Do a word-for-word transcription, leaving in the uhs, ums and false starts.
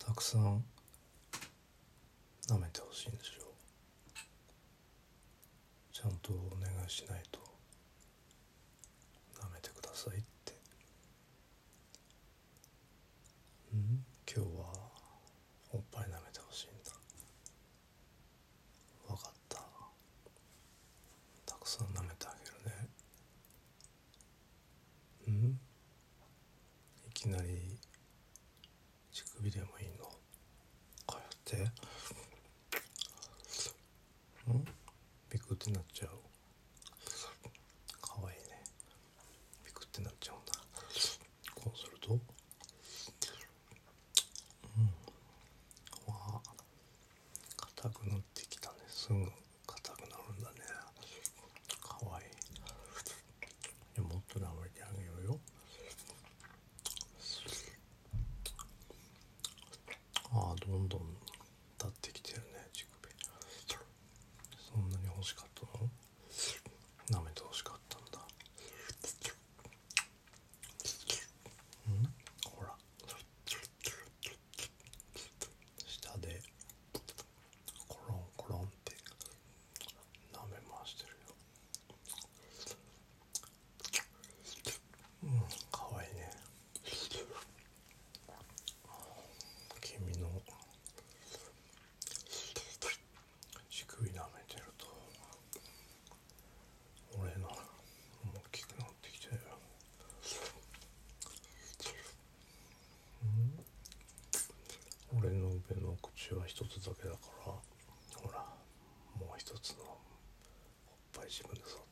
たくさん舐めてほしいんですよ。ちゃんとお願いしないと舐めてくださいって。ん今日はおっぱい舐めてほしいんだ。わかった。たくさん舐めてあげるね。んいきなり乳首でもいいのかよってんビクってなっちゃう。かわいいね。ビクってなっちゃうんだ。こうするとうんわあ硬くなってきたね。すぐ硬くなるんだね。かわいい。いやもっと舐めてあげようよ。ああどんどん立ってきてるね乳首。そんなに欲しかったの？舐めて欲しかったんだ。んほら下でコロンコロンって舐め回してるよ。うんかわいいね。君の乳首舐めてると俺の大きくなってきてるよ。俺の上の口は一つだけだから、ほらもう一つのおっぱい自分で育